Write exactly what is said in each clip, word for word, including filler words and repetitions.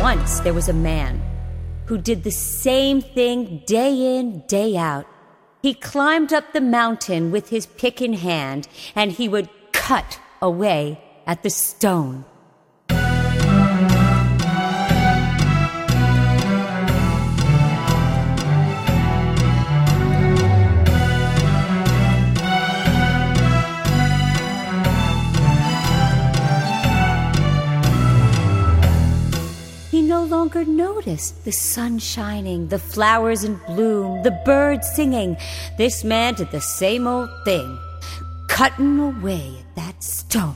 Once there was a man who did the same thing day in, day out. He climbed up the mountain with his pick in hand, and he would cut away at the stone. He no longer noticed the sun shining, the flowers in bloom, the birds singing. This man did the same old thing, cutting away at that stone.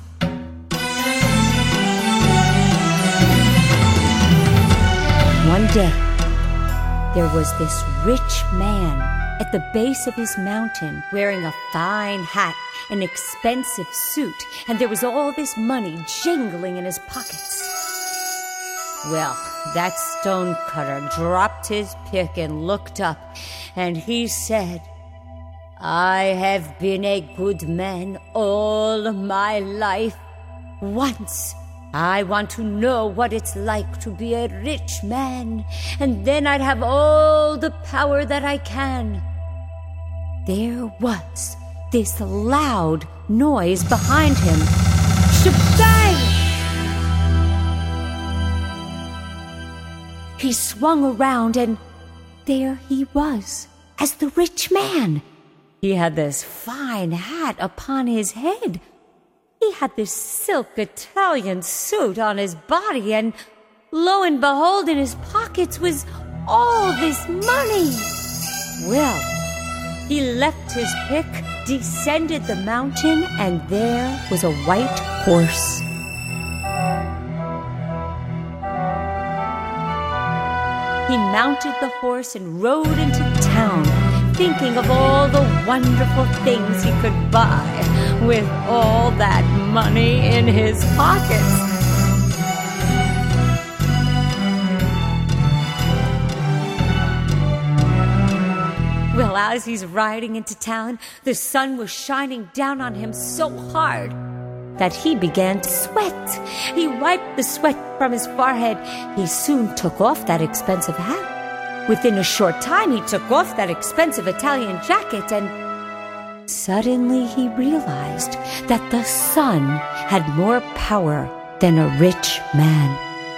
One day, there was this rich man at the base of his mountain wearing a fine hat, an expensive suit, and there was all this money jingling in his pockets. Well, that stonecutter dropped his pick and looked up, and he said, "I have been a good man all my life. Once I want to know what it's like to be a rich man, and then I'd have all the power that I can." There was this loud noise behind him. Shabang! He swung around, and there he was, as the rich man. He had this fine hat upon his head. He had this silk Italian suit on his body, and lo and behold, in his pockets was all this money. Well, he left his pick, descended the mountain, and there was a white horse. He mounted the horse and rode into town, thinking of all the wonderful things he could buy with all that money in his pockets. Well, as he's riding into town, the sun was shining down on him so hard that he began to sweat. He wiped the sweat from his forehead. He soon took off that expensive hat. Within a short time, he took off that expensive Italian jacket, and suddenly he realized that the sun had more power than a rich man.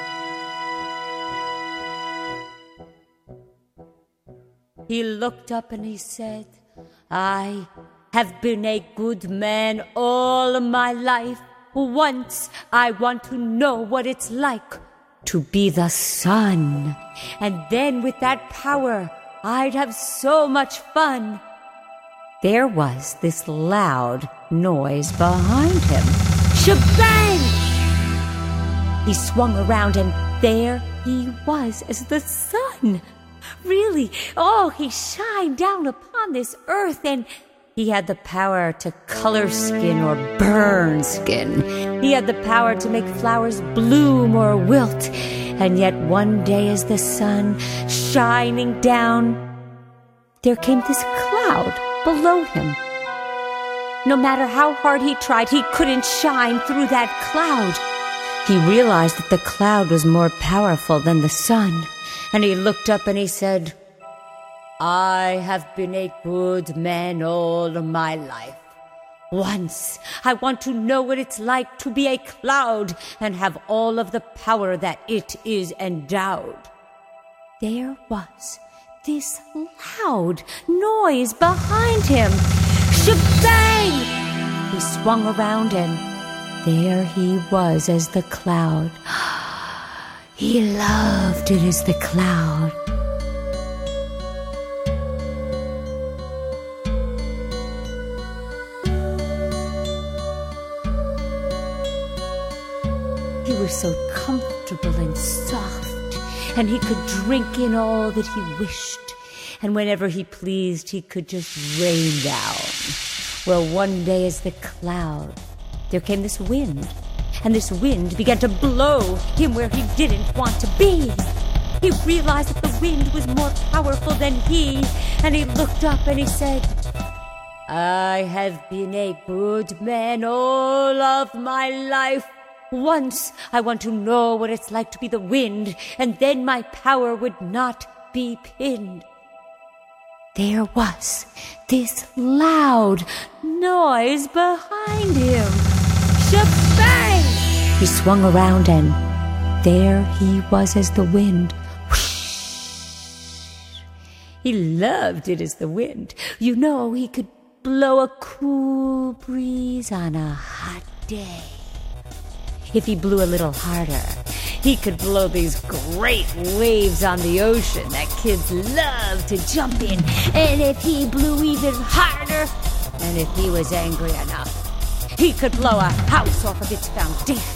He looked up and he said, "I have been a good man all my life. Once I want to know what it's like to be the sun. And then with that power, I'd have so much fun." There was this loud noise behind him. Shebang! He swung around, and there he was as the sun. Really, oh, he shined down upon this earth, and he had the power to color skin or burn skin. He had the power to make flowers bloom or wilt. And yet one day, as the sun shining down, there came this cloud below him. No matter how hard he tried, he couldn't shine through that cloud. He realized that the cloud was more powerful than the sun. And he looked up and he said, "I have been a good man all my life. Once I want to know what it's like to be a cloud and have all of the power that it is endowed." There was this loud noise behind him. Shebang! He swung around, and there he was as the cloud. He loved it as the cloud. He was so comfortable and soft, and he could drink in all that he wished. And whenever he pleased, he could just rain down. Well, one day as the cloud, there came this wind. And this wind began to blow him where he didn't want to be. He realized that the wind was more powerful than he, and he looked up and he said, "I have been a good man all of my life. Once I want to know what it's like to be the wind, and then my power would not be pinned. There was this loud noise behind him. Shebang! He swung around, and there he was as the wind. Whoosh! He loved it as the wind. You know, he could blow a cool breeze on a hot day. If he blew a little harder, he could blow these great waves on the ocean that kids love to jump in. And if he blew even harder, and if he was angry enough, he could blow a house off of its foundation.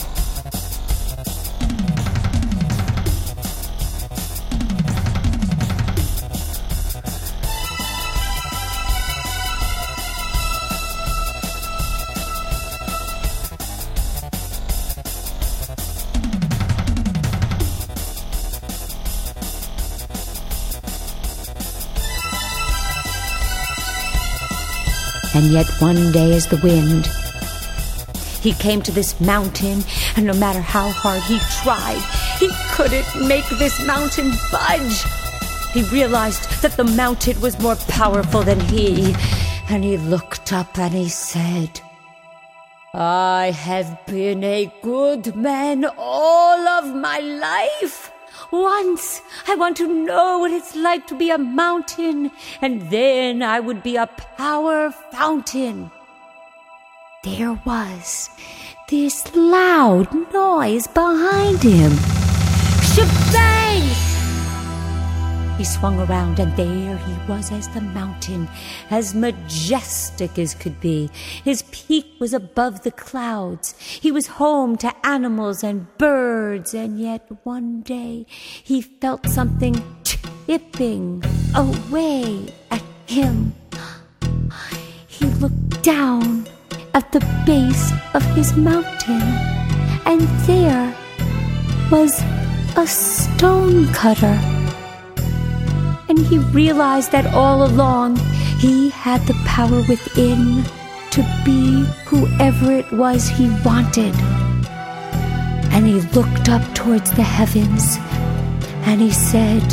And yet one day as the wind, he came to this mountain, and no matter how hard he tried, he couldn't make this mountain budge. He realized that the mountain was more powerful than he, and he looked up and he said, I have been a good man all of my life. Once I want to know what it's like to be a mountain, and then I would be a power fountain. There was this loud noise behind him. Shebang! He swung around, and there he was as the mountain, as majestic as could be. His peak was above the clouds. He was home to animals and birds, and yet one day he felt something chipping away at him. He looked down at the base of his mountain, and there was a stone cutter. And he realized that all along he had the power within to be whoever it was he wanted. And he looked up towards the heavens, and he said,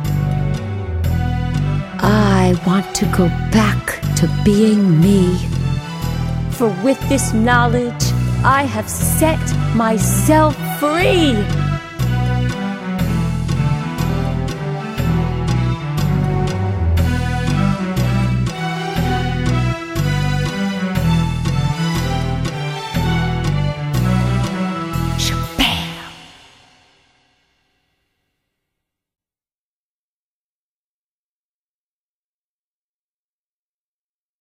I want to go back to being me. For with this knowledge, I have set myself free.